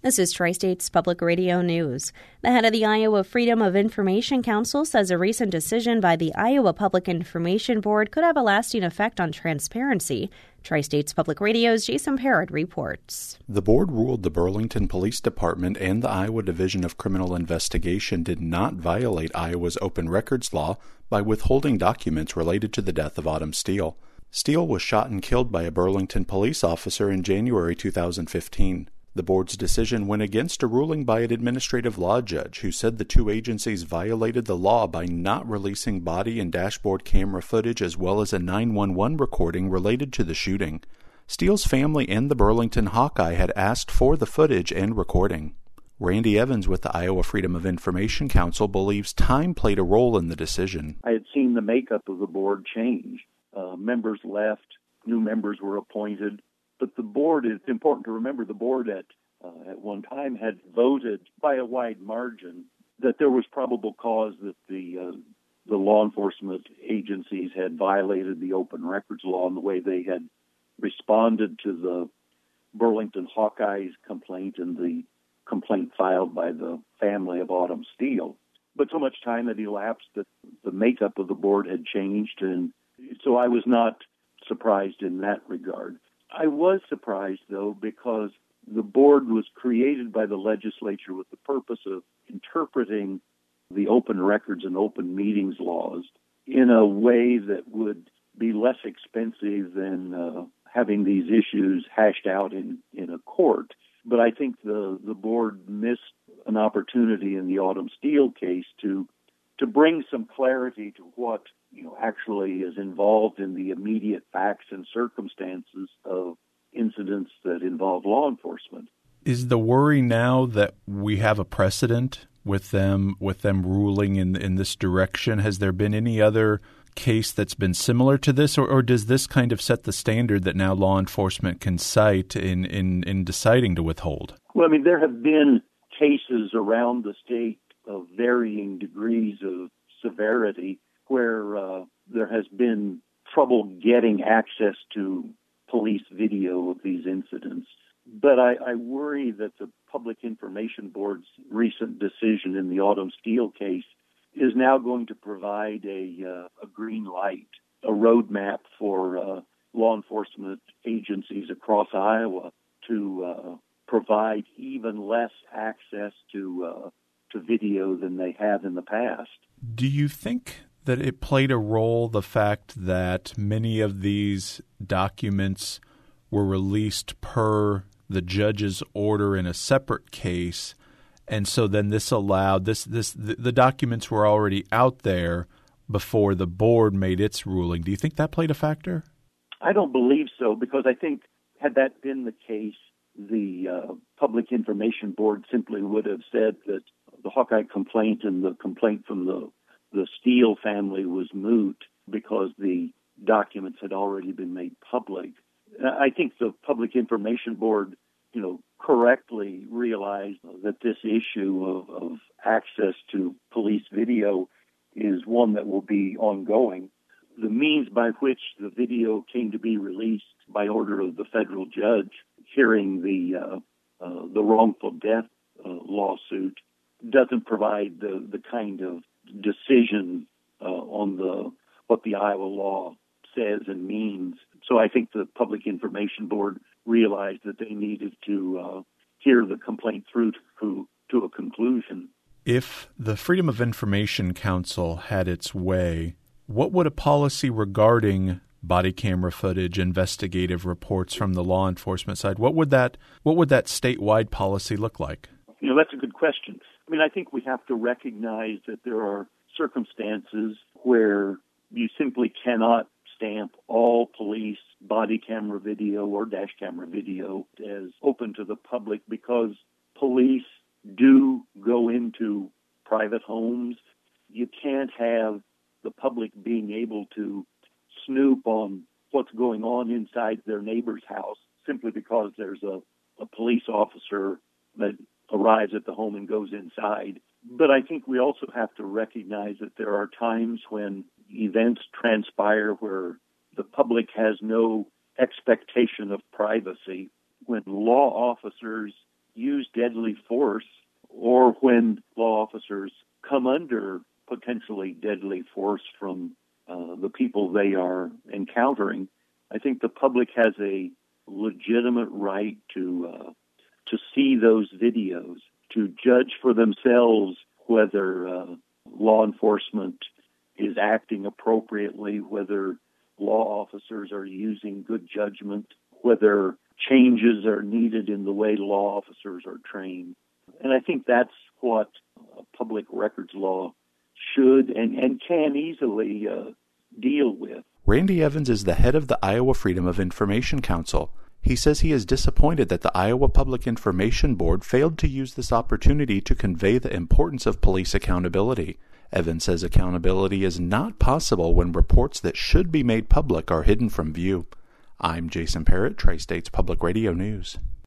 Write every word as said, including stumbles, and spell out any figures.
This is Tri-State's Public Radio News. The head of the Iowa Freedom of Information Council says a recent decision by the Iowa Public Information Board could have a lasting effect on transparency. Tri-State's Public Radio's Jason Parrott reports. The board ruled the Burlington Police Department and the Iowa Division of Criminal Investigation did not violate Iowa's open records law by withholding documents related to the death of Autumn Steele. Steele was shot and killed by a Burlington police officer in January two thousand fifteen. The board's decision went against a ruling by an administrative law judge who said the two agencies violated the law by not releasing body and dashboard camera footage as well as a nine one one recording related to the shooting. Steele's family and the Burlington Hawkeye had asked for the footage and recording. Randy Evans with the Iowa Freedom of Information Council believes time played a role in the decision. I had seen the makeup of the board change. Uh, members left, new members were appointed. But the board, it's important to remember, the board at uh, at one time had voted by a wide margin that there was probable cause that the uh, the law enforcement agencies had violated the open records law in the way they had responded to the Burlington Hawkeyes complaint and the complaint filed by the family of Autumn Steele. But so much time had elapsed that the makeup of the board had changed, and so I was not surprised in that regard. I was surprised, though, because the board was created by the legislature with the purpose of interpreting the open records and open meetings laws in a way that would be less expensive than uh, having these issues hashed out in, in a court. But I think the, the board missed an opportunity in the Autumn Steele case to to bring some clarity to what you know actually is involved in the immediate facts and circumstances of incidents that involve law enforcement. Is the worry now that we have a precedent with them with them ruling in in this direction? Has there been any other case that's been similar to this, or, or does this kind of set the standard that now law enforcement can cite in, in, in deciding to withhold? Well, I mean, there have been cases around the state of varying degrees of severity where uh, there has been trouble getting access to police video of these incidents. But I, I worry that the Public Information Board's recent decision in the Autumn Steele case is now going to provide a, uh, a green light, a roadmap for uh, law enforcement agencies across Iowa to uh, provide even less access to uh, to video than they have in the past. Do you think that it played a role, the fact that many of these documents were released per the judge's order in a separate case, and so then this allowed this this the, the documents were already out there before the board made its ruling? Do you think that played a factor? I don't believe so, because I think had that been the case, the uh, Public Information Board simply would have said that the Hawkeye complaint and the complaint from the the Steele family was moot because the documents had already been made public. I think the Public Information Board, you know, correctly realized that this issue of, of access to police video is one that will be ongoing. The means by which the video came to be released by order of the federal judge hearing the uh, uh, the wrongful death uh, lawsuit doesn't provide the, the kind of decision uh, on the what the Iowa law says and means. So I think the Public Information Board realized that they needed to uh, hear the complaint through to, to a conclusion. If the Freedom of Information Council had its way, what would a policy regarding body camera footage, investigative reports from the law enforcement side, what would that what would that statewide policy look like? You know, that's a good question. I mean, I think we have to recognize that there are circumstances where you simply cannot stamp all police body camera video or dash camera video as open to the public because police do go into private homes. You can't have the public being able to snoop on what's going on inside their neighbor's house simply because there's a, a police officer that arrives at the home and goes inside. But I think we also have to recognize that there are times when events transpire where the public has no expectation of privacy, when law officers use deadly force or when law officers come under potentially deadly force from uh, the people they are encountering. I think the public has a legitimate right to uh, to see those videos, to judge for themselves whether uh, law enforcement is acting appropriately, whether law officers are using good judgment, whether changes are needed in the way law officers are trained. And I think that's what uh, public records law should and, and can easily uh, deal with. Randy Evans is the head of the Iowa Freedom of Information Council. He says he is disappointed that the Iowa Public Information Board failed to use this opportunity to convey the importance of police accountability. Evans says accountability is not possible when reports that should be made public are hidden from view. I'm Jason Parrott, Tri-States Public Radio News.